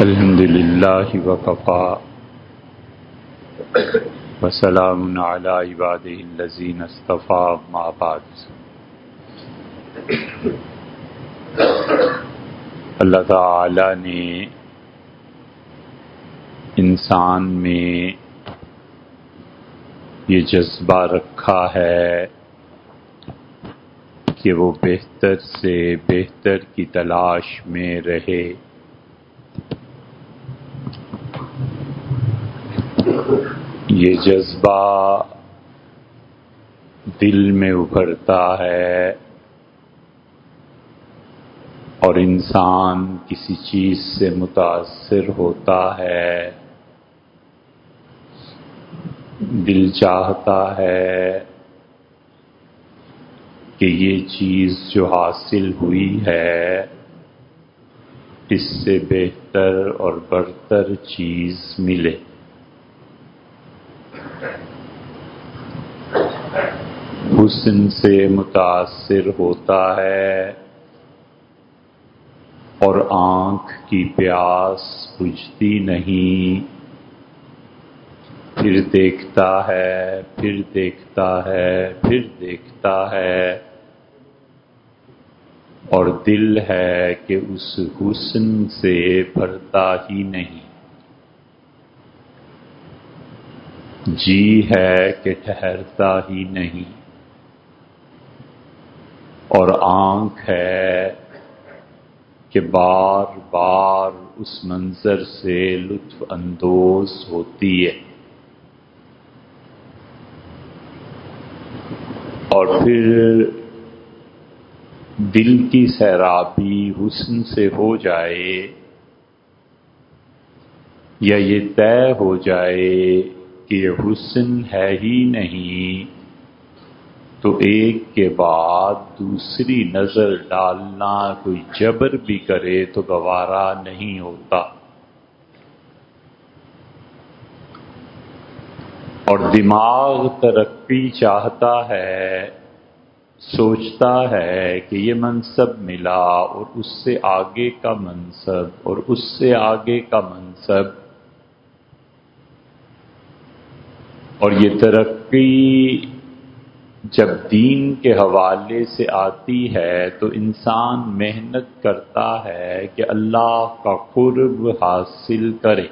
الحمد للہ وکفى وسلام علی عبادہ الذین اصطفى اما بعد۔ اللہ تعالی نے انسان میں یہ جذبہ رکھا ہے کہ وہ بہتر سے بہتر کی تلاش میں رہے۔ یہ جذبہ دل میں ابھرتا ہے اور انسان کسی چیز سے متاثر ہوتا ہے، دل چاہتا ہے کہ یہ چیز جو حاصل ہوئی ہے اس سے بہتر اور برتر چیز ملے۔ حسن سے متاثر ہوتا ہے اور آنکھ کی پیاس بجھتی نہیں، پھر دیکھتا ہے، پھر دیکھتا ہے، پھر دیکھتا ہے، اور دل ہے کہ اس حسن سے بھرتا ہی نہیں، جی ہے کہ ٹھہرتا ہی نہیں، اور آنکھ ہے کہ بار بار اس منظر سے لطف اندوز ہوتی ہے۔ اور پھر دل کی سیرابی حسن سے ہو جائے یا یہ طے ہو جائے کہ یہ حسن ہے ہی نہیں، تو ایک کے بعد دوسری نظر ڈالنا کوئی جبر بھی کرے تو گوارا نہیں ہوتا، اور دماغ ترقی چاہتا ہے، سوچتا ہے کہ یہ منصب ملا اور اس سے آگے کا منصب اور اس سے آگے کا منصب، اور یہ ترقی جب دین کے حوالے سے آتی ہے تو انسان محنت کرتا ہے کہ اللہ کا قرب حاصل کرے،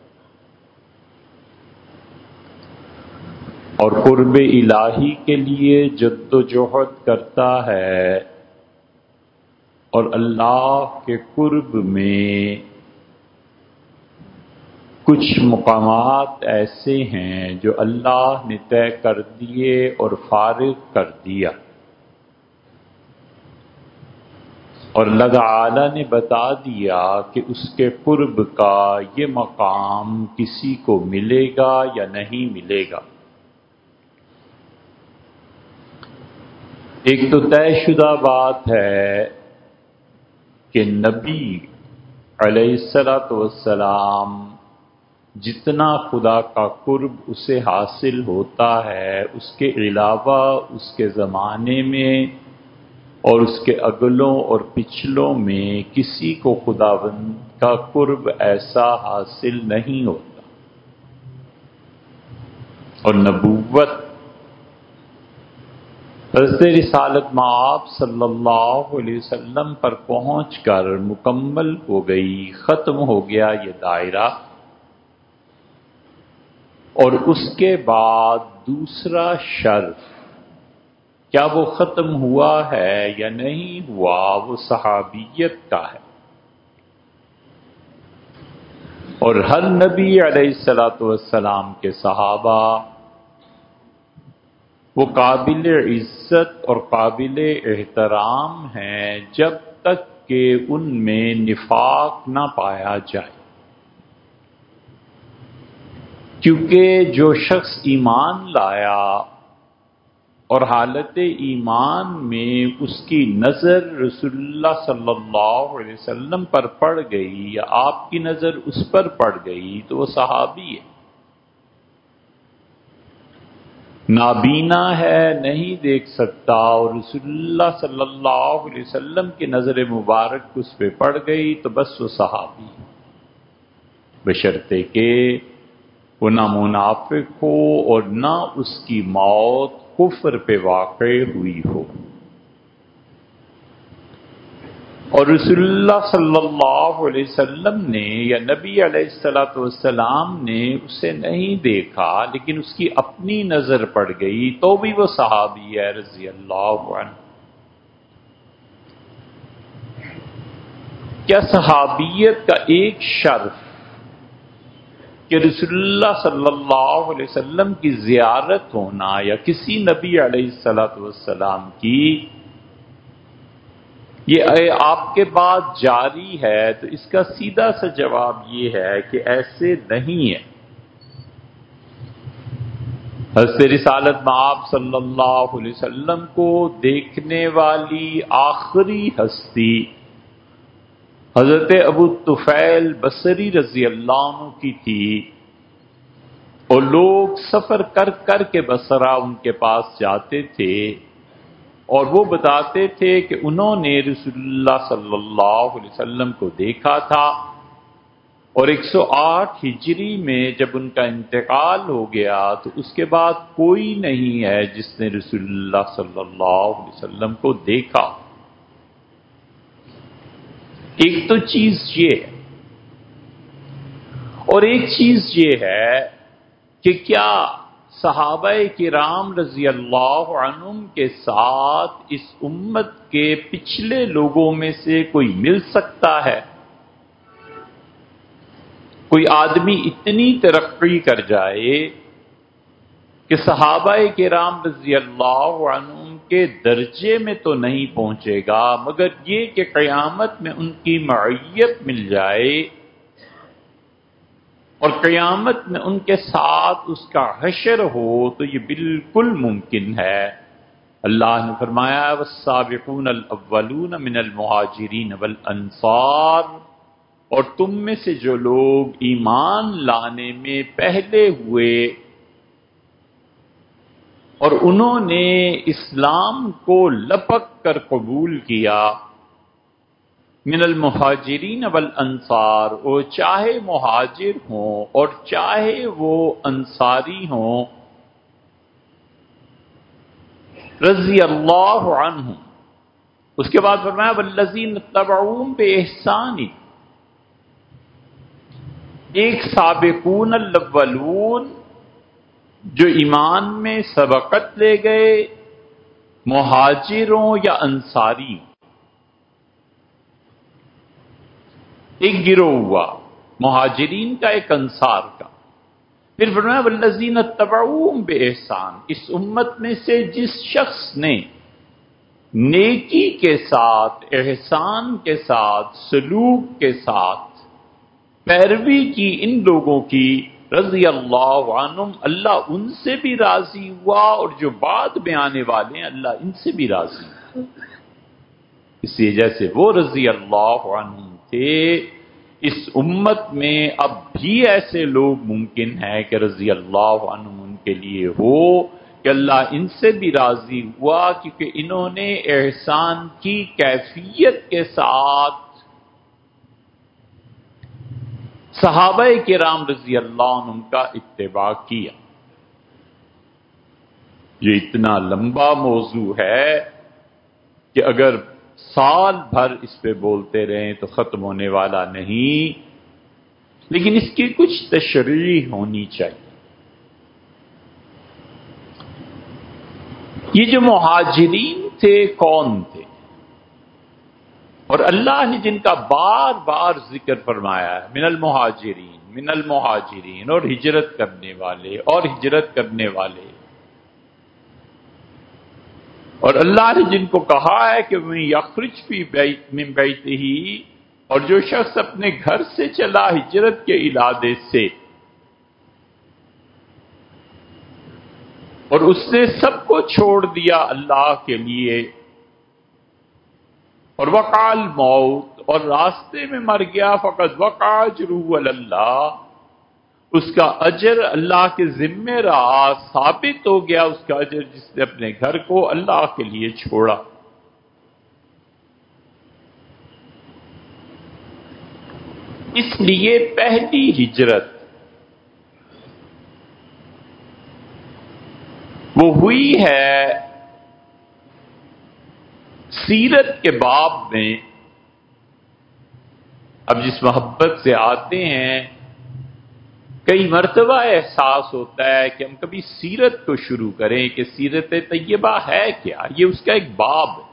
اور قرب الہی کے لیے جد و جہد کرتا ہے، اور اللہ کے قرب میں کچھ مقامات ایسے ہیں جو اللہ نے طے کر دیے اور فارغ کر دیا، اور اللہ تعالی نے بتا دیا کہ اس کے قرب کا یہ مقام کسی کو ملے گا یا نہیں ملے گا۔ ایک تو طے شدہ بات ہے کہ نبی علیہ السلام جتنا خدا کا قرب اسے حاصل ہوتا ہے، اس کے علاوہ اس کے زمانے میں اور اس کے اگلوں اور پچھلوں میں کسی کو خداوند کا قرب ایسا حاصل نہیں ہوتا، اور نبوت حضرت رسالت مآب صلی اللہ علیہ وسلم پر پہنچ کر مکمل ہو گئی، ختم ہو گیا یہ دائرہ، اور اس کے بعد دوسرا شرف کیا وہ ختم ہوا ہے یا نہیں ہوا، وہ صحابیت کا ہے، اور ہر نبی علیہ السلام کے صحابہ وہ قابل عزت اور قابل احترام ہیں جب تک کہ ان میں نفاق نہ پایا جائے، کیونکہ جو شخص ایمان لایا اور حالت ایمان میں اس کی نظر رسول اللہ صلی اللہ علیہ وسلم پر پڑ گئی یا آپ کی نظر اس پر پڑ گئی تو وہ صحابی ہے۔ نابینا ہے، نہیں دیکھ سکتا، اور رسول اللہ صلی اللہ علیہ وسلم کی نظر مبارک اس پہ پڑ گئی تو بس وہ صحابی ہے۔ بشرطے کہ وہ نہ منافق ہو اور نہ اس کی موت کفر پہ واقع ہوئی ہو۔ اور رسول اللہ صلی اللہ علیہ وسلم نے یا نبی علیہ الصلوۃ والسلام نے اسے نہیں دیکھا، لیکن اس کی اپنی نظر پڑ گئی، تو بھی وہ صحابی ہے رضی اللہ عنہ۔ کیا صحابیت کا ایک شرف کہ رسول اللہ صلی اللہ علیہ وسلم کی زیارت ہونا یا کسی نبی علیہ الصلوۃ والسلام کی، یہ آپ کے بعد جاری ہے؟ تو اس کا سیدھا سا جواب یہ ہے کہ ایسے نہیں ہے۔ حضرت رسالت مآب صلی اللہ علیہ وسلم کو دیکھنے والی آخری ہستی حضرت ابو طفیل بصری رضی اللہ عنہ کی تھی، اور لوگ سفر کر کر کے بصرہ ان کے پاس جاتے تھے اور وہ بتاتے تھے کہ انہوں نے رسول اللہ صلی اللہ علیہ وسلم کو دیکھا تھا، اور 108 ہجری میں جب ان کا انتقال ہو گیا تو اس کے بعد کوئی نہیں ہے جس نے رسول اللہ صلی اللہ علیہ وسلم کو دیکھا۔ ایک تو چیز یہ ہے، اور ایک چیز یہ ہے کہ کیا صحابہ کرام رضی اللہ عنہم کے ساتھ اس امت کے پچھلے لوگوں میں سے کوئی مل سکتا ہے؟ کوئی آدمی اتنی ترقی کر جائے کہ صحابہ کرام رضی اللہ عنہم کے درجے میں تو نہیں پہنچے گا، مگر یہ کہ قیامت میں ان کی معیت مل جائے اور قیامت میں ان کے ساتھ اس کا حشر ہو، تو یہ بالکل ممکن ہے۔ اللہ نے فرمایا والسابقون الاولون من المہاجرین والانصار، اور تم میں سے جو لوگ ایمان لانے میں پہلے ہوئے اور انہوں نے اسلام کو لپک کر قبول کیا، من المہاجرین والانصار، وہ چاہے مہاجر ہوں اور چاہے وہ انصاری ہوں، رضی اللہ عنہم، اس کے بعد فرمایا والذین اتبعوہم بإحسان، ایک سابقون الاولون جو ایمان میں سبقت لے گئے، مہاجروں یا انصاری، ایک گروہ ہوا مہاجرین کا، ایک انصار کا۔ پھر فرمایا والذین اتبعوہم بإحسان، اس امت میں سے جس شخص نے نیکی کے ساتھ، احسان کے ساتھ، سلوک کے ساتھ پیروی کی ان لوگوں کی، رضی اللہ عنہم، اللہ ان سے بھی راضی ہوا، اور جو بعد میں آنے والے ہیں اللہ ان سے بھی راضی ہوا۔ اس لیے جیسے وہ رضی اللہ عنہم تھے، اس امت میں اب بھی ایسے لوگ ممکن ہے کہ رضی اللہ عنہم ان کے لیے ہو، کہ اللہ ان سے بھی راضی ہوا، کیونکہ انہوں نے احسان کی کیفیت کے ساتھ صحابہ کرام رضی اللہ عنہم کا اتباع کیا۔ یہ اتنا لمبا موضوع ہے کہ اگر سال بھر اس پہ بولتے رہیں تو ختم ہونے والا نہیں، لیکن اس کی کچھ تشریح ہونی چاہیے۔ یہ جو مہاجرین تھے کون تھے؟ اور اللہ نے جن کا بار بار ذکر فرمایا ہے، من المہاجرین اور ہجرت کرنے والے اور ہجرت کرنے والے، اور اللہ نے جن کو کہا ہے کہ من یخرج فی بیت من بیتہ، اور جو شخص اپنے گھر سے چلا ہجرت کے ارادے سے، اور اس نے سب کو چھوڑ دیا اللہ کے لیے، اور وقع الموت، اور راستے میں مر گیا، فقد وقع اجرہ علی اللہ، اس کا اجر اللہ کے ذمے رہا، ثابت ہو گیا اس کا اجر، جس نے اپنے گھر کو اللہ کے لیے چھوڑا۔ اس لیے پہلی ہجرت وہ ہوئی ہے سیرت کے باب میں. اب جس محبت سے آتے ہیں کئی مرتبہ احساس ہوتا ہے کہ ہم کبھی سیرت کو شروع کریں کہ سیرت طیبہ ہے کیا، یہ اس کا ایک باب ہے.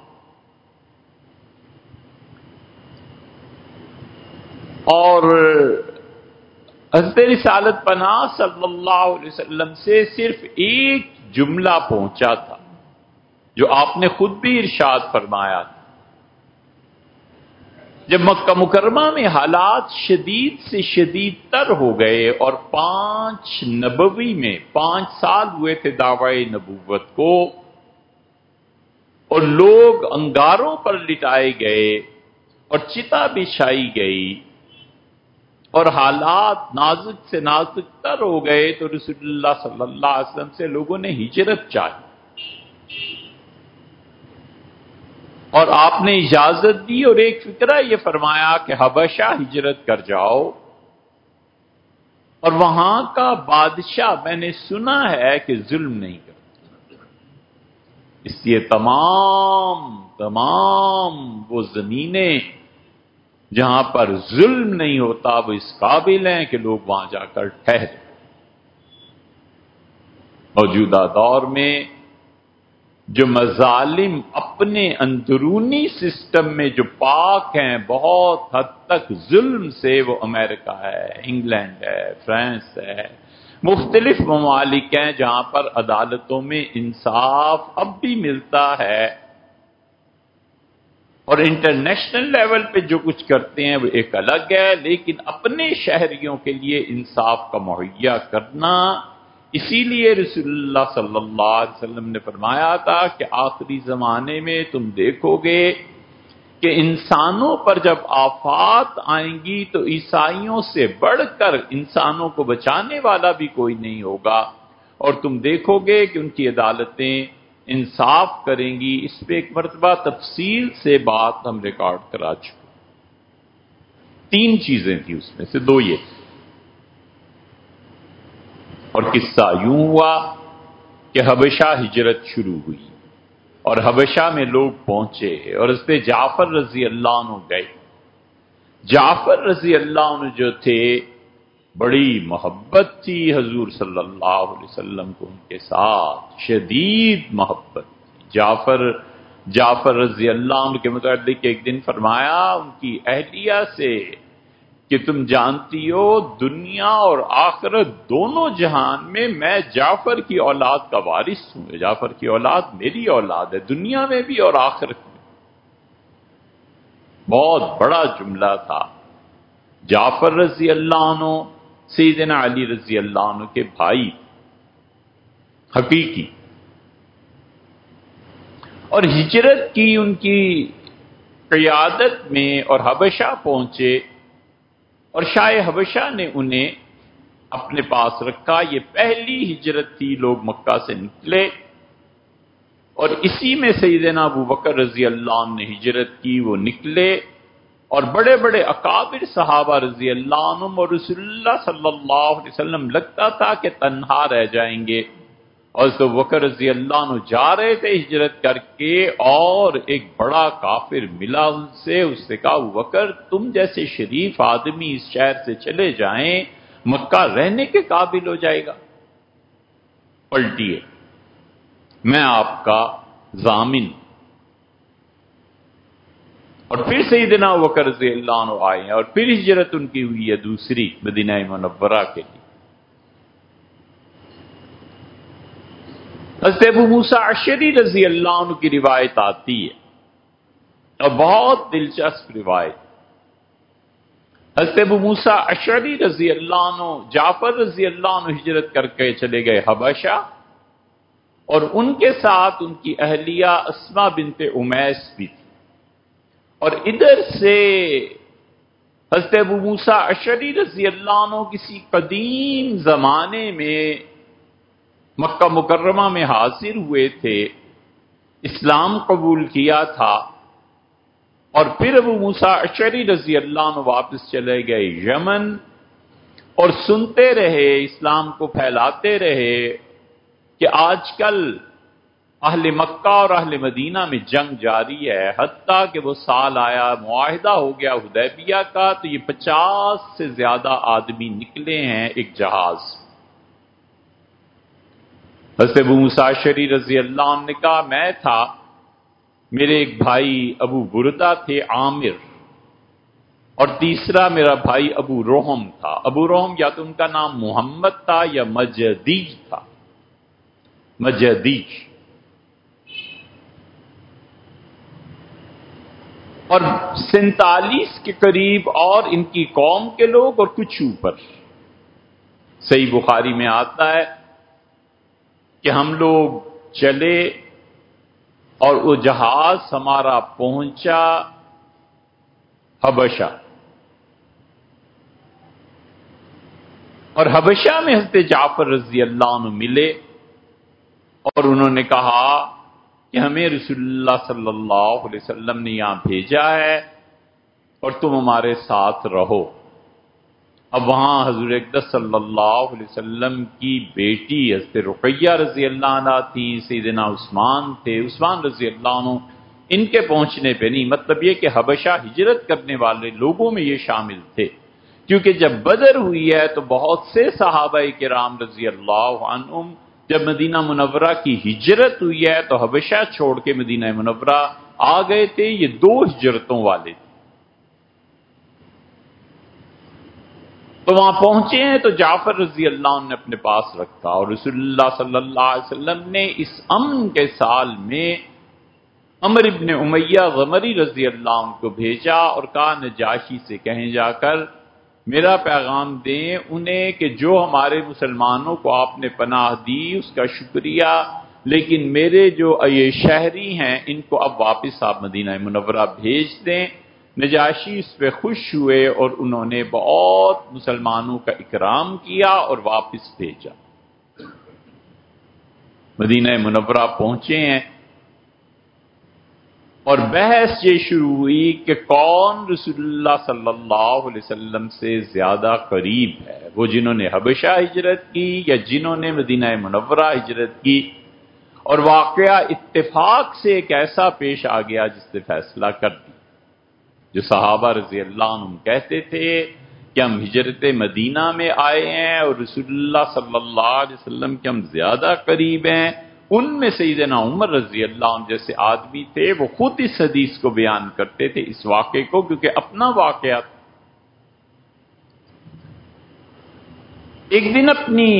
اور حضرت رسالت پناہ صلی اللہ علیہ وسلم سے صرف ایک جملہ پہنچا تھا جو آپ نے خود بھی ارشاد فرمایا تھا. جب مکہ مکرمہ میں حالات شدید سے شدید تر ہو گئے اور 5 نبوی میں 5 سال ہوئے تھے دعوی نبوت کو، اور لوگ انگاروں پر لٹائے گئے اور چتا بچھائی گئی اور حالات نازک سے نازک تر ہو گئے، تو رسول اللہ صلی اللہ علیہ وسلم سے لوگوں نے ہجرت چاہی اور آپ نے اجازت دی اور ایک فکرہ یہ فرمایا کہ حبشہ ہجرت کر جاؤ، اور وہاں کا بادشاہ میں نے سنا ہے کہ ظلم نہیں کرتا، اس لیے تمام وہ زمینیں جہاں پر ظلم نہیں ہوتا وہ اس قابل ہیں کہ لوگ وہاں جا کر ٹھہریں. موجودہ دور میں جو مظالم اپنے اندرونی سسٹم میں جو پاک ہیں بہت حد تک ظلم سے، وہ امریکہ ہے، انگلینڈ ہے، فرانس ہے، مختلف ممالک ہیں جہاں پر عدالتوں میں انصاف اب بھی ملتا ہے. اور انٹرنیشنل لیول پہ جو کچھ کرتے ہیں وہ ایک الگ ہے، لیکن اپنے شہریوں کے لیے انصاف کا مہیا کرنا. اسی لیے رسول اللہ صلی اللہ علیہ وسلم نے فرمایا تھا کہ آخری زمانے میں تم دیکھو گے کہ انسانوں پر جب آفات آئیں گی تو عیسائیوں سے بڑھ کر انسانوں کو بچانے والا بھی کوئی نہیں ہوگا، اور تم دیکھو گے کہ ان کی عدالتیں انصاف کریں گی. اس پہ ایک مرتبہ تفصیل سے بات ہم ریکارڈ کرا چکے. 3 چیزیں تھیں اس میں سے 2 یہ تھی. اور قصہ یوں ہوا کہ حبشہ ہجرت شروع ہوئی اور حبشہ میں لوگ پہنچے اور حضرت جعفر رضی اللہ عنہ گئے. جعفر رضی اللہ عنہ جو تھے بڑی محبت تھی حضور صلی اللہ علیہ وسلم کو، ان کے ساتھ شدید محبت تھی. جعفر رضی اللہ عنہ کے متعلق ایک دن فرمایا ان کی اہلیہ سے کہ تم جانتی ہو دنیا اور آخرت دونوں جہان میں جعفر کی اولاد کا وارث ہوں. جعفر کی اولاد میری اولاد ہے، دنیا میں بھی اور آخرت میں. بہت بڑا جملہ تھا. جعفر رضی اللہ عنہ سیدنا علی رضی اللہ عنہ کے بھائی حقیقی، اور ہجرت کی ان کی قیادت میں اور حبشہ پہنچے اور شاہ حبشہ نے انہیں اپنے پاس رکھا. یہ پہلی ہجرت تھی، لوگ مکہ سے نکلے اور اسی میں سیدنا ابو بکر رضی اللہ عنہ نے ہجرت کی. وہ نکلے اور بڑے بڑے اکابر صحابہ رضی اللہ عنہم اور رسول اللہ صلی اللہ علیہ وسلم لگتا تھا کہ تنہا رہ جائیں گے، اور تو بکر رضی اللہ عنہ جا رہے تھے ہجرت کر کے اور ایک بڑا کافر ملا ان سے. اس سے کہا ابو بکر تم جیسے شریف آدمی اس شہر سے چلے جائیں مکہ رہنے کے قابل ہو جائے گا، پلٹیے میں آپ کا ضامن. اور پھر سیدنا ابو بکر رضی اللہ عنہ آئے ہیں اور پھر ہجرت ان کی ہوئی ہے دوسری مدینہ منورہ کے لیے. حضرت ابو موسیٰ اشعری رضی اللہ عنہ کی روایت آتی ہے اور بہت دلچسپ روایت. حضرت ابو موسیٰ اشعری رضی اللہ عنہ جعفر رضی اللہ عنہ ہجرت کر کے چلے گئے حبشہ، اور ان کے ساتھ ان کی اہلیہ اسماء بنت امیس بھی تھی. اور ادھر سے حضرت ابو موسیٰ اشعری رضی اللہ عنہ کسی قدیم زمانے میں مکہ مکرمہ میں حاضر ہوئے تھے، اسلام قبول کیا تھا اور پھر ابو موسیٰ اشعری رضی اللہ عنہ واپس چلے گئے یمن، اور سنتے رہے، اسلام کو پھیلاتے رہے کہ آج کل اہل مکہ اور اہل مدینہ میں جنگ جاری ہے، حتیٰ کہ وہ سال آیا، معاہدہ ہو گیا حدیبیہ کا، تو یہ 50 سے زیادہ آدمی نکلے ہیں ایک جہاز۔ حضرت ابو موسیٰ اشعری رضی اللہ عنہ نے کہا میں تھا، میرے ایک بھائی ابو بردہ تھے عامر، اور تیسرا میرا بھائی ابو روحم تھا۔ ابو روحم یا تو ان کا نام محمد تھا یا مجدیج تھا، مجدیج۔ اور 47 کے قریب اور ان کی قوم کے لوگ اور کچھ اوپر۔ صحیح بخاری میں آتا ہے کہ ہم لوگ چلے اور وہ جہاز ہمارا پہنچا حبشہ، اور حبشہ میں حضرت جعفر رضی اللہ عنہ ملے، اور انہوں نے کہا کہ ہمیں رسول اللہ صلی اللہ علیہ وسلم نے یہاں بھیجا ہے اور تم ہمارے ساتھ رہو۔ اب وہاں حضور اقدس صلی اللہ علیہ وسلم کی بیٹی حضرت رقیہ رضی اللہ عنہ تھی، سیدنا عثمان تھے، عثمان رضی اللہ عنہ، ان کے پہنچنے پہ نہیں، مطلب یہ کہ حبشہ ہجرت کرنے والے لوگوں میں یہ شامل تھے، کیونکہ جب بدر ہوئی ہے تو بہت سے صحابہ کرام رضی اللہ عنہم جب مدینہ منورہ کی ہجرت ہوئی ہے تو حبشہ چھوڑ کے مدینہ منورہ آ گئے تھے۔ یہ 2 ہجرتوں والے تھے۔ تو وہاں پہنچے ہیں تو جعفر رضی اللہ عنہ نے اپنے پاس رکھا، اور رسول اللہ صلی اللہ علیہ وسلم نے اس امن کے سال میں عمر ابن امیہ غمری رضی اللہ عنہ کو بھیجا اور کہا نجاشی سے کہیں جا کر میرا پیغام دیں انہیں کہ جو ہمارے مسلمانوں کو آپ نے پناہ دی اس کا شکریہ، لیکن میرے جو یہ شہری ہیں ان کو اب واپس آپ مدینہ منورہ بھیج دیں۔ نجاشی اس پہ خوش ہوئے اور انہوں نے بہت مسلمانوں کا اکرام کیا اور واپس بھیجا۔ مدینہ منورہ پہنچے ہیں اور بحث یہ شروع ہوئی کہ کون رسول اللہ صلی اللہ علیہ وسلم سے زیادہ قریب ہے، وہ جنہوں نے حبشہ ہجرت کی یا جنہوں نے مدینہ منورہ ہجرت کی۔ اور واقعہ اتفاق سے ایک ایسا پیش آ گیا جس نے فیصلہ کر دیا۔ جو صحابہ رضی اللہ عنہم کہتے تھے کہ ہم ہجرت مدینہ میں آئے ہیں اور رسول اللہ صلی اللہ علیہ وسلم کے ہم زیادہ قریب ہیں، ان میں سیدنا عمر رضی اللہ عنہ جیسے آدمی تھے، وہ خود اس حدیث کو بیان کرتے تھے، اس واقعے کو، کیونکہ اپنا واقعہ تھا۔ ایک دن اپنی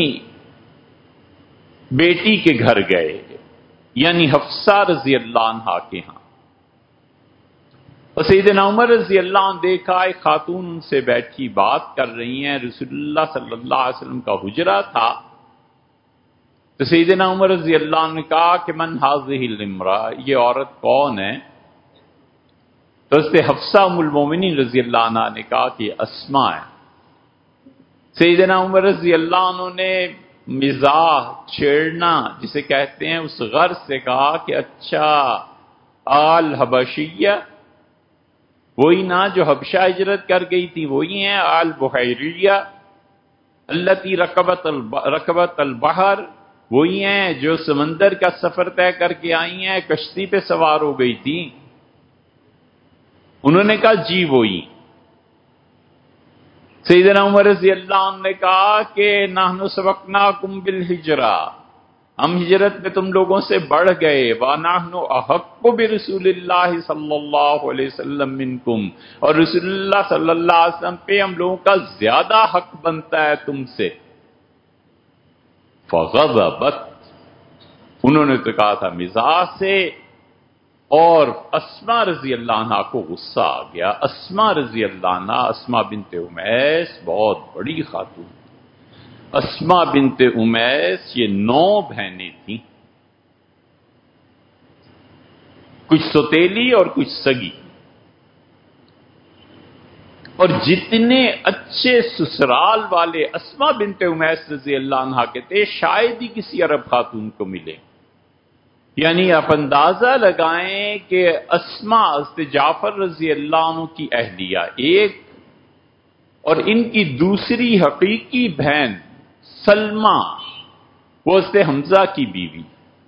بیٹی کے گھر گئے، یعنی حفصہ رضی اللہ عنہا کے ہاں، اور سیدنا عمر رضی اللہ عنہ دیکھا ایک خاتون ان سے بیٹھی بات کر رہی ہیں، رسول اللہ صلی اللہ علیہ وسلم کا حجرہ تھا۔ تو سیدنا عمر رضی اللہ عنہ نے کہا کہ من هذه الامرأة، یہ عورت کون ہے؟ تو حضرت حفصہ ام المومنین رضی اللہ عنہ نے کہا کہ یہ اسماء ہے۔ سیدنا عمر رضی اللہ عنہ نے مزاح چھیڑنا جسے کہتے ہیں اس غرض سے کہا کہ اچھا آل حبشیہ، وہی نا جو حبشہ ہجرت کر گئی تھی، وہی ہیں آل بحیریہ التی رکبت البحر، وہی ہیں جو سمندر کا سفر طے کر کے آئی ہیں، کشتی پہ سوار ہو گئی تھی؟ انہوں نے کہا جی وہی۔ سیدنا عمر رضی اللہ عنہ نے کہا کہ نحن سبقناکم بالہجرہ، ہم ہجرت میں تم لوگوں سے بڑھ گئے، وَنَحْنُ أَحَقُّ بِرَسُولِ اللَّهِ صلی اللہ علیہ وسلم منکم، اور رسول اللہ صلی اللہ علیہ وسلم پہ ہم لوگوں کا زیادہ حق بنتا ہے تم سے۔ فغضبت، انہوں نے تو کہا تھا مزاح سے، اور اسماء رضی اللہ عنہ کو غصہ آ گیا۔ اسماء رضی اللہ عنہ، اسماء بنت امیس، بہت بڑی خاتون، اسماء بنت امیس یہ 9 بہنیں تھیں، کچھ سوتیلی اور کچھ سگی، اور جتنے اچھے سسرال والے اسماء بنت امیس رضی اللہ عنہ کے تھے شاید ہی کسی عرب خاتون کو ملے۔ یعنی آپ اندازہ لگائیں کہ اسما حضرت جعفر رضی اللہ عنہ کی اہلیہ ایک، اور ان کی دوسری حقیقی بہن سلمہ وہ حضرت حمزہ کی بیوی،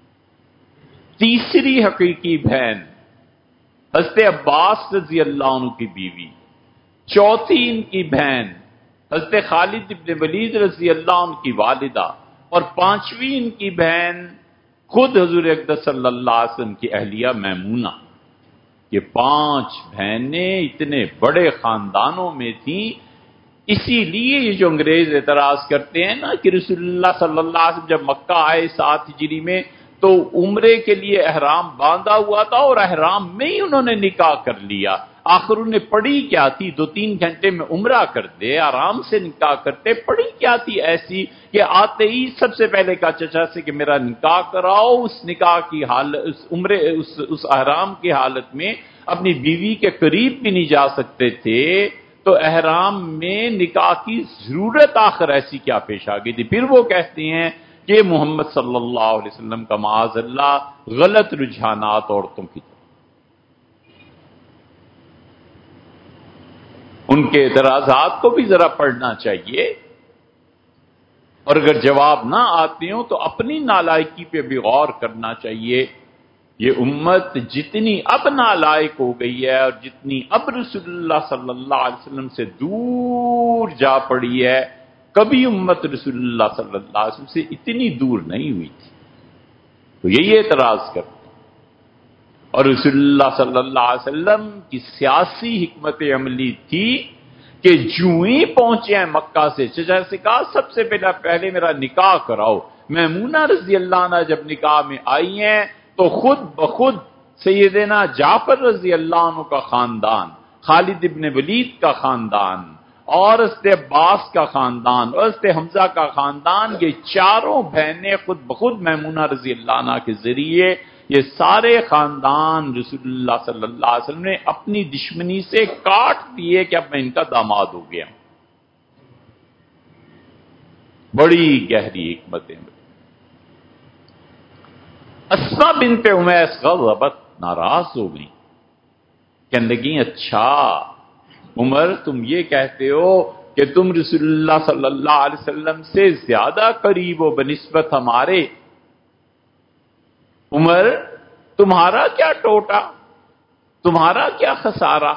تیسری حقیقی بہن حضرت عباس رضی اللہ عنہ کی بیوی، چوتھی ان کی بہن حضرت خالد ابن ولید رضی اللہ عنہ کی والدہ، اور پانچویں ان کی بہن خود حضور اقدس صلی اللہ علیہ وسلم کی اہلیہ میمونہ۔ یہ 5 بہنیں اتنے بڑے خاندانوں میں تھیں، اسی لیے یہ جو انگریز اعتراض کرتے ہیں نا کہ رسول اللہ صلی اللہ علیہ وسلم جب مکہ آئے 7 ہجری میں تو عمرے کے لیے احرام باندھا ہوا تھا اور احرام میں ہی انہوں نے نکاح کر لیا۔ آخر انہیں پڑھی کیا تھی؟ 2-3 گھنٹے میں عمرہ کرتے، آرام سے نکاح کرتے، پڑھی کیا تھی ایسی کہ آتے ہی سب سے پہلے کہا چچا سے کہ میرا نکاح کراؤ۔ اس نکاح کی حالت، اس احرام کی حالت میں اپنی بیوی کے قریب بھی نہیں جا سکتے تھے، تو احرام میں نکاح کی ضرورت آخر ایسی کیا پیش آ گئی تھی؟ پھر وہ کہتے ہیں کہ محمد صلی اللہ علیہ وسلم کا معاذ اللہ غلط رجحانات عورتوں کی طرف۔ ان کے اعتراضات کو بھی ذرا پڑھنا چاہیے، اور اگر جواب نہ آتے ہوں تو اپنی نالائکی پہ بھی غور کرنا چاہیے۔ یہ امت جتنی اب نالائق ہو گئی ہے اور جتنی اب رسول اللہ صلی اللہ علیہ وسلم سے دور جا پڑی ہے، کبھی امت رسول اللہ صلی اللہ علیہ وسلم سے اتنی دور نہیں ہوئی تھی۔ تو یہی اعتراض کرتے، اور رسول اللہ صلی اللہ علیہ وسلم کی سیاسی حکمت عملی تھی کہ جو ہی پہنچے ہیں مکہ سے، چچا سے کہا سب سے پہلے میرا نکاح کراؤ۔ میمونہ رضی اللہ عنہ جب نکاح میں آئی ہیں تو خود بخود سیدنا جعفر رضی اللہ عنہ کا خاندان، خالد ابن ولید کا خاندان، اور حضرت عباس کا خاندان اور حضرت حمزہ کا خاندان، یہ چاروں بہنیں خود بخود میمونہ رضی اللہ عنہ کے ذریعے یہ سارے خاندان رسول اللہ صلی اللہ علیہ وسلم نے اپنی دشمنی سے کاٹ دیے کہ اب میں ان کا داماد ہو گیا۔ بڑی گہری حکمتیں۔ اسما بنت امیس غضبت، ناراض ہو گئی، کہنے لگی اچھا عمر تم یہ کہتے ہو کہ تم رسول اللہ صلی اللہ علیہ وسلم سے زیادہ قریب ہو بنسبت ہمارے، عمر تمہارا کیا ٹوٹا، تمہارا کیا خسارہ؟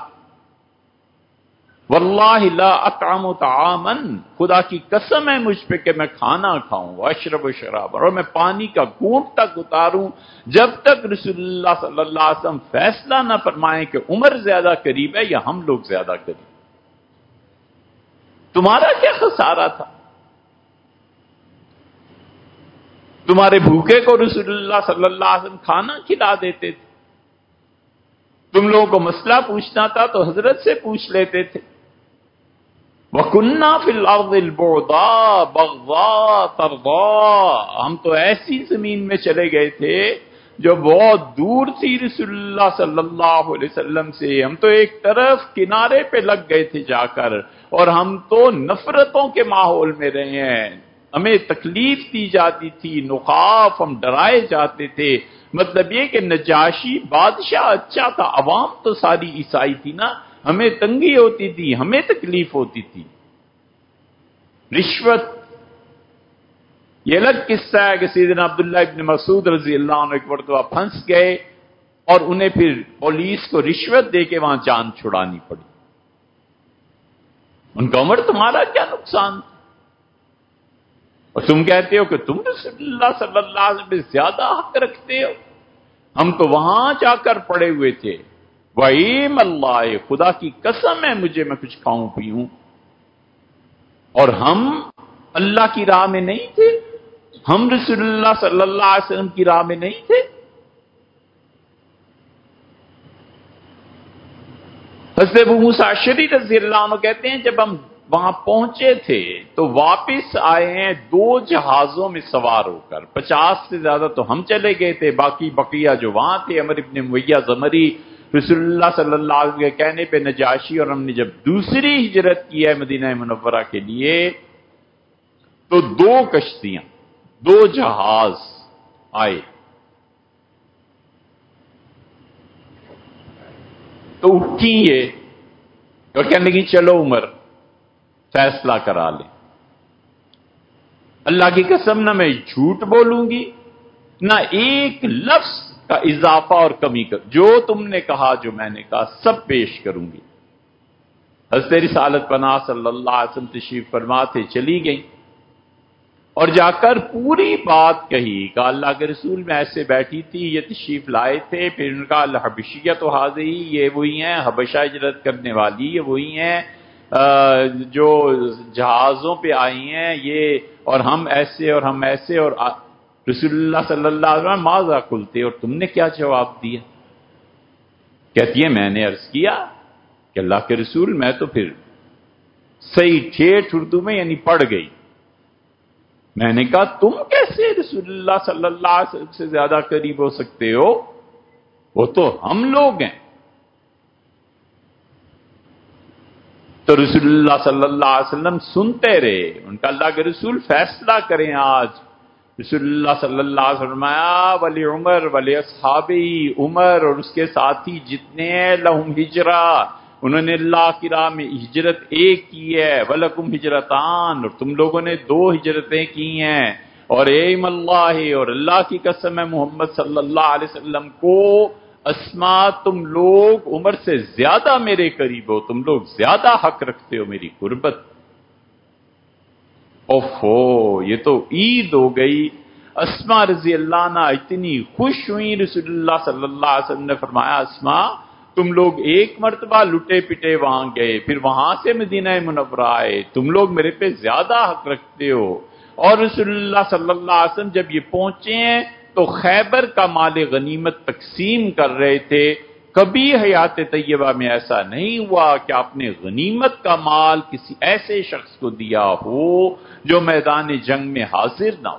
واللہ لا اطعم طعاما، خدا کی قسم ہے مجھ پہ کہ میں کھانا کھاؤں، اشرب شراب، اور میں پانی کا گھونٹ تک اتاروں جب تک رسول اللہ صلی اللہ علیہ وسلم فیصلہ نہ فرمائیں کہ عمر زیادہ قریب ہے یا ہم لوگ زیادہ قریب۔ تمہارا کیا خسارہ تھا؟ تمہارے بھوکے کو رسول اللہ صلی اللہ علیہ وسلم کھانا کھلا دیتے تھے، تم لوگوں کو مسئلہ پوچھنا تھا تو حضرت سے پوچھ لیتے تھے۔ وَكُنَّا فِي الْأَرْضِ الْبُعْضَاءِ بَغْضَاءَ تَرْضَاءَ، ہم تو ایسی زمین میں چلے گئے تھے جو بہت دور تھی رسول اللہ صلی اللہ علیہ وسلم سے، ہم تو ایک طرف کنارے پہ لگ گئے تھے جا کر، اور ہم تو نفرتوں کے ماحول میں رہے ہیں، ہمیں تکلیف دی جاتی تھی، نخاف، ہم ڈرائے جاتے تھے۔ مطلب یہ کہ نجاشی بادشاہ اچھا تھا، عوام تو ساری عیسائی تھی نا، ہمیں تنگی ہوتی تھی، ہمیں تکلیف ہوتی تھی۔ رشوت، یہ الگ قصہ ہے کہ سیدنا عبداللہ ابن مسعود رضی اللہ عنہ ایک مرتبہ پھنس گئے اور انہیں پھر پولیس کو رشوت دے کے وہاں جان چھڑانی پڑی۔ ان کا عمر تمہارا کیا نقصان تھا؟ اور تم کہتے ہو کہ تم رسول اللہ صلی اللہ علیہ وسلم سے زیادہ حق رکھتے ہو، ہم تو وہاں جا کر پڑے ہوئے تھے۔ وَإِيمَ اللَّهِ، خدا کی قسم ہے مجھے میں کچھ کھاؤں پیوں، اور ہم اللہ کی راہ میں نہیں تھے، ہم رسول اللہ صلی اللہ علیہ وسلم کی راہ میں نہیں تھے۔ حضرت ابو موسیٰ اشعری رضی اللہ عنہ کہتے ہیں جب ہم وہاں پہنچے تھے تو واپس آئے ہیں 2 جہازوں میں سوار ہو کر، 50 سے زیادہ تو ہم چلے گئے تھے، باقی بقیہ جو وہاں تھے عمر ابن امیہ زمری، رسول اللہ صلی اللہ علیہ وسلم کے کہنے پہ نجاشی، اور ہم نے جب دوسری ہجرت کی ہے مدینہ منورہ کے لیے تو 2 کشتیاں، 2 جہاز آئے، تو اٹھی یہ اور کہنے لگی چلو عمر فیصلہ کرا لیں، اللہ کی قسم نہ میں جھوٹ بولوں گی نہ ایک لفظ کا اضافہ اور کمی کر، جو تم نے کہا جو میں نے کہا سب پیش کروں گی۔ حضرت رسالت پناہ صلی اللہ علیہ وسلم تشریف فرما تھے، چلی گئی اور جا کر پوری بات کہی کہ اللہ کے رسول میں ایسے بیٹھی تھی، یہ تشریف لائے تھے، پھر ان کا الحبشیۃ حاضی، یہ وہی ہیں حبشہ ہجرت کرنے والی، یہ وہی ہیں جو جہازوں پہ آئی ہیں، یہ اور ہم ایسے اور ہم ایسے، اور رسول اللہ صلی اللہ علیہ وسلم ماذا قلتے، اور تم نے کیا جواب دیا؟ کہتی ہے میں نے عرض کیا کہ اللہ کے رسول میں تو پھر صحیح ٹھیٹھ اردو میں یعنی پڑھ گئی، میں نے کہا تم کیسے رسول اللہ صلی اللہ علیہ وسلم سے زیادہ قریب ہو سکتے ہو، وہ تو ہم لوگ ہیں۔ تو رسول اللہ صلی اللہ علیہ وسلم سنتے رہے، ان کا اللہ کے رسول فیصلہ کریں آج۔ رسول اللہ صلی اللہ علیہ وسلم فرمایا ولی عمر ولی اصحابی، عمر اور اس کے ساتھی جتنے ہیں لہم ہجرہ، انہوں نے اللہ کی راہ میں ہجرت ایک کی ہے، وَلَكُمْ ہجرتان، اور تم لوگوں نے 2 ہجرتیں کی ہیں، اور ایم اللہ، اور اللہ کی قسم ہے محمد صلی اللہ علیہ وسلم کو، اسما تم لوگ عمر سے زیادہ میرے قریب ہو، تم لوگ زیادہ حق رکھتے ہو میری قربت۔ اوفو، یہ تو عید ہو گئی۔ اسما رضی اللہ عنہ اتنی خوش ہوئی، رسول اللہ صلی اللہ علیہ وسلم نے فرمایا اسما تم لوگ ایک مرتبہ لٹے پٹے وہاں گئے، پھر وہاں سے مدینہ منورہ آئے، تم لوگ میرے پہ زیادہ حق رکھتے ہو۔ اور رسول اللہ صلی اللہ علیہ وسلم جب یہ پہنچے ہیں تو خیبر کا مال غنیمت تقسیم کر رہے تھے، کبھی حیات طیبہ میں ایسا نہیں ہوا کہ آپ نے غنیمت کا مال کسی ایسے شخص کو دیا ہو جو میدان جنگ میں حاضر نہ ہو۔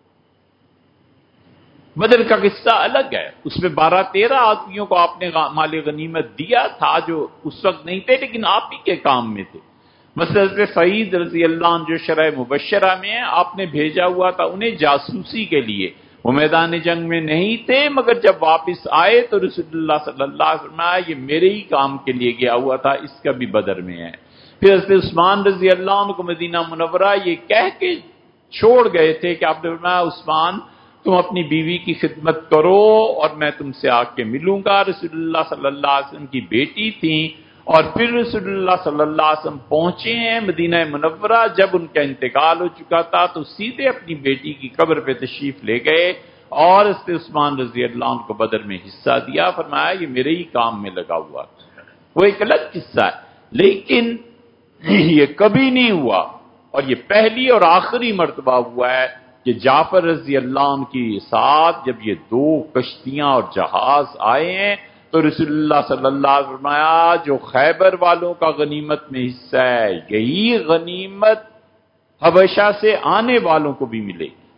بدر کا قصہ الگ ہے، اس میں 12-13 آدمیوں کو آپ نے مال غنیمت دیا تھا جو اس وقت نہیں تھے لیکن آپ ہی کے کام میں تھے۔ مثلا حضرت سعید رضی اللہ عنہ جو شرح مبشرہ میں ہیں، آپ نے بھیجا ہوا تھا انہیں جاسوسی کے لیے، وہ میدان جنگ میں نہیں تھے، مگر جب واپس آئے تو رسول اللہ صلی اللہ علیہ وسلم یہ میرے ہی کام کے لیے گیا ہوا تھا، اس کا بھی بدر میں ہے۔ پھر حضرت عثمان رضی اللہ عنہ کو مدینہ منورہ یہ کہہ کے چھوڑ گئے تھے کہ آپ نے فرمایا عثمان تم اپنی بیوی کی خدمت کرو اور میں تم سے آ کے ملوں گا۔ رسول اللہ صلی اللہ علیہ وسلم کی بیٹی تھیں، اور پھر رسول اللہ صلی اللہ علیہ وسلم پہنچے ہیں مدینہ منورہ، جب ان کا انتقال ہو چکا تھا تو سیدھے اپنی بیٹی کی قبر پہ تشریف لے گئے اور حضرت عثمان رضی اللہ عنہ کو بدر میں حصہ دیا، فرمایا یہ میرے ہی کام میں لگا ہوا۔ وہ ایک الگ قصہ ہے، لیکن یہ کبھی نہیں ہوا، اور یہ پہلی اور آخری مرتبہ ہوا ہے کہ جعفر رضی اللہ عنہ کی ساتھ جب یہ 2 کشتیاں اور جہاز آئے ہیں تو رسول اللہ صلی اللہ علیہ وسلم فرمایا جو خیبر والوں کا غنیمت میں حصہ ہے یہی غنیمت حبشہ سے آنے والوں کو بھی ملے گی۔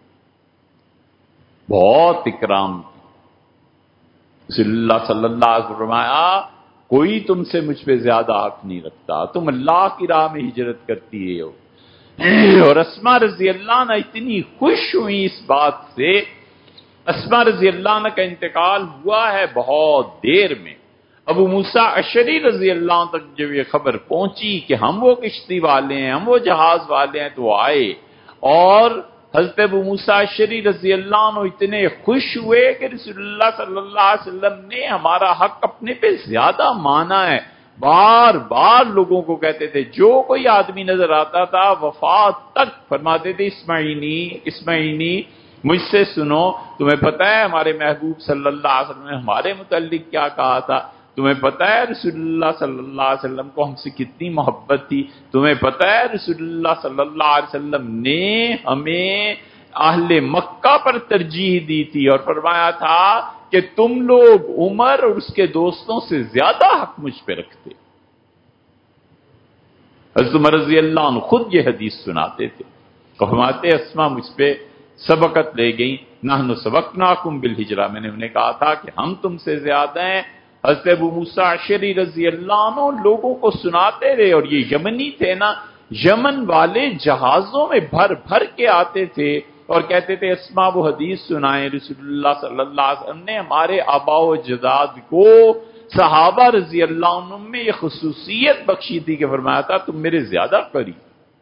بہت اکرام رسول اللہ صلی اللہ علیہ وسلم فرمایا کوئی تم سے مجھ پہ زیادہ حق نہیں رکھتا، تم اللہ کی راہ میں ہجرت کرتی ہو۔ اور اسما رضی اللہ عنہ اتنی خوش ہوئی اس بات سے، اسما رضی اللہ عنہ کا انتقال ہوا ہے بہت دیر میں، ابو موسیٰ اشعری رضی اللہ عنہ تک جب یہ خبر پہنچی کہ ہم وہ کشتی والے ہیں، ہم وہ جہاز والے ہیں، تو وہ آئے، اور حضرت ابو موسیٰ اشعری رضی اللہ عنہ اتنے خوش ہوئے کہ رسول اللہ صلی اللہ علیہ وسلم نے ہمارا حق اپنے پہ زیادہ مانا ہے۔ بار بار لوگوں کو کہتے تھے، جو کوئی آدمی نظر آتا تھا وفات تک فرماتے تھے اسمعینی مجھ سے سنو، تمہیں پتہ ہے ہمارے محبوب صلی اللہ علیہ وسلم نے ہمارے متعلق کیا کہا تھا، تمہیں پتہ ہے رسول اللہ صلی اللہ علیہ وسلم کو ہم سے کتنی محبت تھی، تمہیں پتہ ہے رسول اللہ صلی اللہ علیہ وسلم نے ہمیں اہل مکہ پر ترجیح دی تھی اور فرمایا تھا کہ تم لوگ عمر اور اس کے دوستوں سے زیادہ حق مجھ پہ رکھتے۔ حضرت عمر رضی اللہ عنہ خود یہ حدیث سناتے تھے، فرماتے اسما مجھ پہ سبقت لے گئی، نحن سبقناکم بالہجرہ، میں نے انہیں کہا تھا کہ ہم تم سے زیادہ ہیں۔ حضرت ابو موسیٰ اشعری رضی اللہ عنہ لوگوں کو سناتے رہے، اور یہ یمنی تھے نا، یمن والے جہازوں میں بھر بھر کے آتے تھے اور کہتے تھے اسماء و حدیث سنائیں، رسول اللہ صلی اللہ علیہ وسلم نے ہمارے آبا و اجداد کو صحابہ رضی اللہ عنہم میں یہ خصوصیت بخشی تھی کہ فرمایا تھا تم میرے زیادہ قریب۔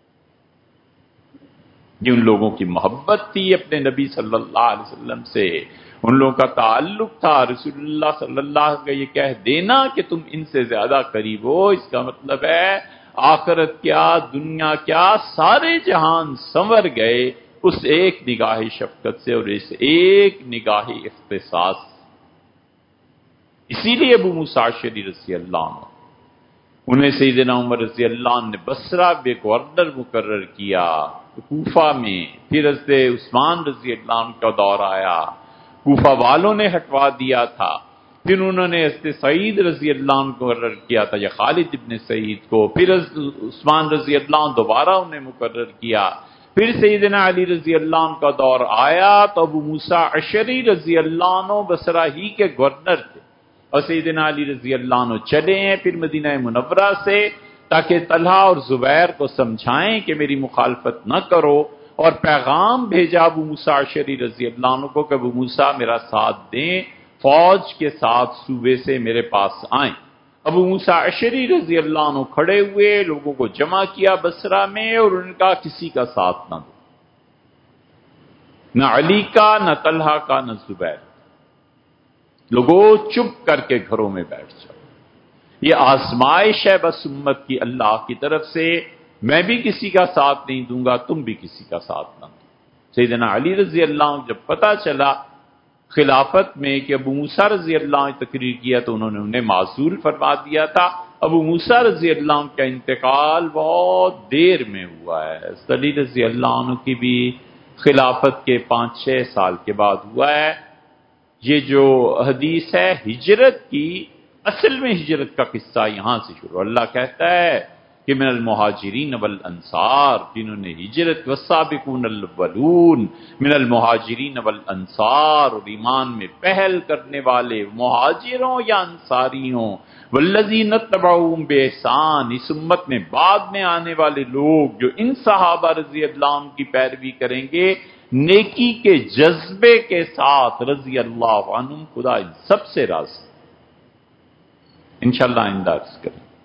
یہ ان لوگوں کی محبت تھی اپنے نبی صلی اللہ علیہ وسلم سے، ان لوگوں کا تعلق تھا۔ رسول اللہ صلی اللہ علیہ وسلم کا یہ کہہ دینا کہ تم ان سے زیادہ قریب ہو، اس کا مطلب ہے آخرت کیا دنیا کیا سارے جہان سنور گئے اس ایک نگاہ شفقت سے اور اس ایک نگاہ اختصاص سے۔ اسی لیے ابو موسیٰ اشعری رضی اللہ عنہ انہیں سیدنا عمر رضی اللہ عنہ نے بصرہ بے گورنر مقرر کیا کوفہ میں، پھر حضرت عثمان رضی اللہ عنہ کا دور آیا، کوفہ والوں نے ہٹوا دیا تھا، پھر انہوں نے حضرت سعید رضی اللہ عنہ کو مقرر کیا تھا یا خالد ابن سعید کو، پھر حضرت عثمان رضی اللہ عنہ دوبارہ انہیں مقرر کیا، پھر سیدنا علی رضی اللہ عنہ کا دور آیا تو ابو موسیٰ اشعری رضی اللہ عنہ بصرہ ہی کے گورنر تھے، اور سیدنا علی رضی اللہ عنہ چلے ہیں پھر مدینہ منورہ سے تاکہ طلحہ اور زبیر کو سمجھائیں کہ میری مخالفت نہ کرو، اور پیغام بھیجا ابو موسیٰ اشعری رضی اللہ عنہ کو کہ ابو موسیٰ میرا ساتھ دیں، فوج کے ساتھ صوبے سے میرے پاس آئیں۔ ابو موسیٰ اشعری رضی اللہ عنہ کھڑے ہوئے، لوگوں کو جمع کیا بصرہ میں، اور ان کا کسی کا ساتھ نہ دو، نہ علی کا، نہ طلحہ کا، نہ زبیر، لوگوں چپ کر کے گھروں میں بیٹھ جاؤ، یہ آزمائش ہے بس امت کی اللہ کی طرف سے، میں بھی کسی کا ساتھ نہیں دوں گا، تم بھی کسی کا ساتھ نہ دو۔ سیدنا علی رضی اللہ عنہ جب پتہ چلا خلافت میں کہ ابو موسیٰ رضی اللہ عنہ تقریر کیا تو انہوں نے انہیں معزول فرما دیا تھا۔ ابو موسیٰ رضی اللہ عنہ کا انتقال بہت دیر میں ہوا ہے، علی رضی اللہ عنہ کی بھی خلافت کے 5-6 سال کے بعد ہوا ہے۔ یہ جو حدیث ہے ہجرت کی، اصل میں ہجرت کا قصہ یہاں سے شروع، اللہ کہتا ہے کہ من المہاجرین والانصار، جنہوں نے ہجرت، والسابقون الاولون من المہاجرین والانصار، اور ایمان میں پہل کرنے والے مہاجروں یا انصاری ہوں، والذین اتبعوہم باحسان، اس امت میں بعد میں آنے والے لوگ جو ان صحابہ رضی اللہ عنہ کی پیروی کریں گے نیکی کے جذبے کے ساتھ رضی اللہ عنہم، خدا ان سب سے راضی۔ انشاءاللہ آئندہ عرض کریں۔